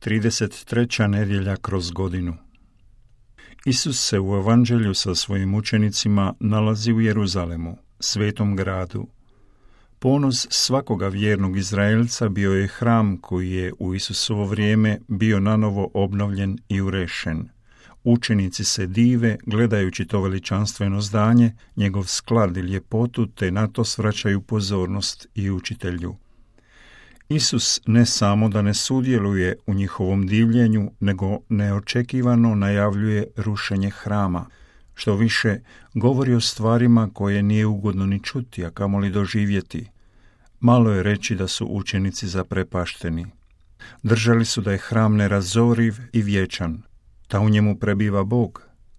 33. nedjelja kroz godinu. Isus se u evanđelju sa svojim učenicima nalazi u Jeruzalemu, svetom gradu. Ponos svakoga vjernog Izraelca bio je hram koji je u Isusovo vrijeme bio nanovo obnovljen i urešen. Učenici se dive gledajući to veličanstveno zdanje, njegov sklad i ljepotu, te na to svraćaju pozornost i učitelju. Isus ne samo da ne sudjeluje u njihovom divljenju, nego neočekivano najavljuje rušenje hrama, što više govori o stvarima koje nije ugodno ni čuti, a kamoli doživjeti. Malo je reći da su učenici zaprepašteni. Držali su da je hram nerazoriv i vječan, da u njemu prebiva Bog.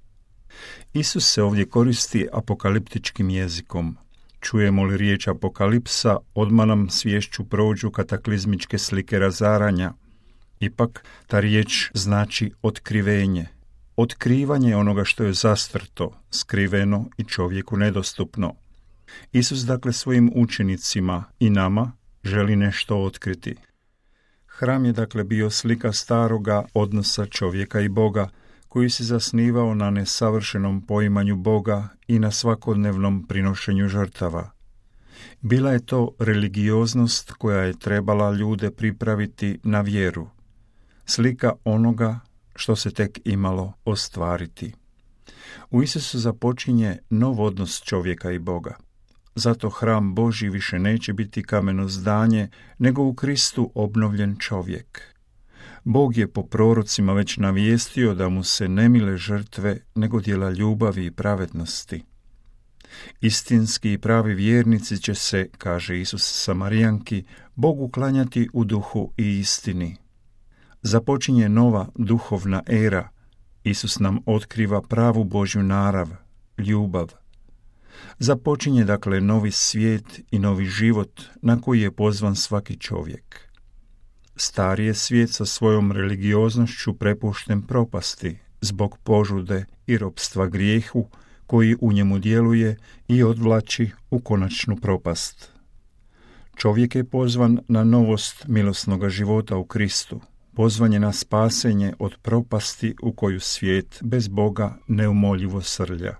Isus se ovdje koristi apokaliptičkim jezikom. Čujemo li riječ apokalipsa, odmah nam sviješću prođu kataklizmičke slike razaranja. Ipak, ta riječ znači otkrivenje. Otkrivanje onoga što je zastrto, skriveno i čovjeku nedostupno. Isus dakle svojim učenicima i nama želi nešto otkriti. Hram je dakle bio slika staroga odnosa čovjeka i Boga, koji se zasnivao na nesavršenom poimanju Boga i na svakodnevnom prinošenju žrtava. Bila je to religioznost koja je trebala ljude pripraviti na vjeru, slika onoga što se tek imalo ostvariti. U Isusu započinje nov odnos čovjeka i Boga. Zato hram Božji više neće biti kameno zdanje, nego u Kristu obnovljen čovjek. Bog je po prorocima već navijestio da mu se ne mile žrtve, nego djela ljubavi i pravednosti. Istinski i pravi vjernici će se, kaže Isus Samarijanki, Bogu klanjati u duhu i istini. Započinje nova duhovna era. Isus nam otkriva pravu Božju narav, ljubav. Započinje dakle novi svijet i novi život na koji je pozvan svaki čovjek. Stari je svijet sa svojom religioznošću prepušten propasti zbog požude i ropstva grijehu koji u njemu djeluje i odvlači u konačnu propast. Čovjek je pozvan na novost milosnoga života u Kristu, pozvan je na spasenje od propasti u koju svijet bez Boga neumoljivo srlja.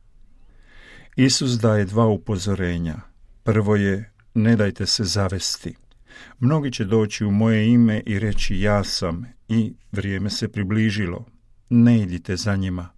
Isus daje dva upozorenja. Prvo je, ne dajte se zavesti. Mnogi će doći u moje ime i reći ja sam i vrijeme se približilo. Ne idite za njima.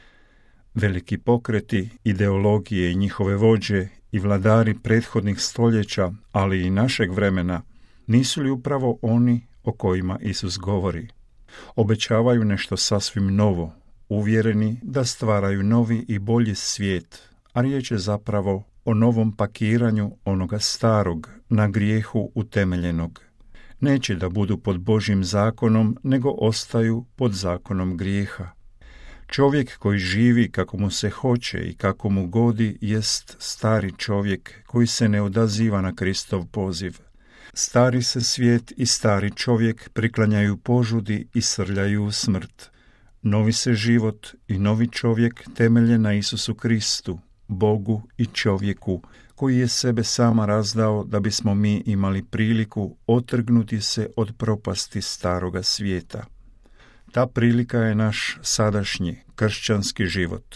Veliki pokreti, ideologije i njihove vođe i vladari prethodnih stoljeća, ali i našeg vremena, nisu li upravo oni o kojima Isus govori? Obećavaju nešto sasvim novo, uvjereni da stvaraju novi i bolji svijet, a riječ je zapravo o novom pakiranju onoga starog, na grijehu utemeljenog. Neće da budu pod Božjim zakonom, nego ostaju pod zakonom grijeha. Čovjek koji živi kako mu se hoće i kako mu godi jest stari čovjek koji se ne odaziva na Kristov poziv. Stari se svijet i stari čovjek priklanjaju požudi i srljaju u smrt. Novi se život i novi čovjek temelje na Isusu Kristu, Bogu i čovjeku, koji je sebe sama razdao da bismo mi imali priliku otrgnuti se od propasti staroga svijeta. Ta prilika je naš sadašnji kršćanski život.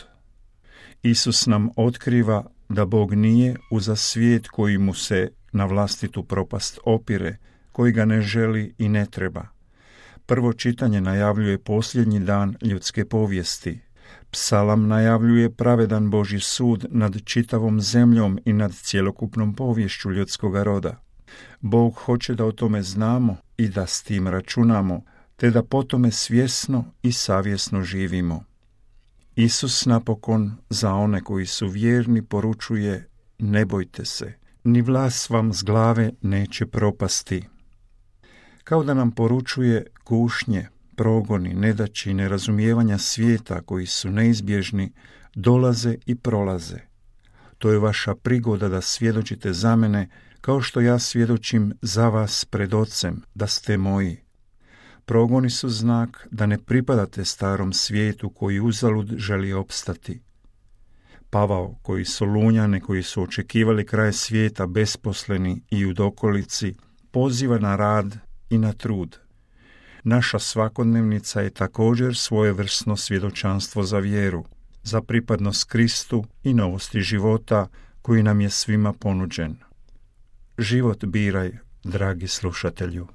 Isus nam otkriva da Bog nije uza svijet koji mu se na vlastitu propast opire, koji ga ne želi i ne treba. Prvo čitanje najavljuje posljednji dan ljudske povijesti. Psalam najavljuje pravedan Božji sud nad čitavom zemljom i nad cjelokupnom poviješću ljudskoga roda. Bog hoće da o tome znamo i da s tim računamo, te da po tome svjesno i savjesno živimo. Isus napokon za one koji su vjerni poručuje: ne bojte se, ni vlas vam s glave neće propasti. Kao da nam poručuje kušnje, progoni, nedaći i nerazumijevanja svijeta koji su neizbježni, dolaze i prolaze. To je vaša prigoda da svjedočite za mene, kao što ja svjedočim za vas pred Ocem, da ste moji. Progoni su znak da ne pripadate starom svijetu koji uzalud želi opstati. Pavao, koji su lunjane, koji su očekivali kraj svijeta besposleni i u dokolici, poziva na rad i na trud. Naša svakodnevnica je također svojevrsno svjedočanstvo za vjeru, za pripadnost Kristu i novosti života koji nam je svima ponuđen. Život biraj, dragi slušatelju.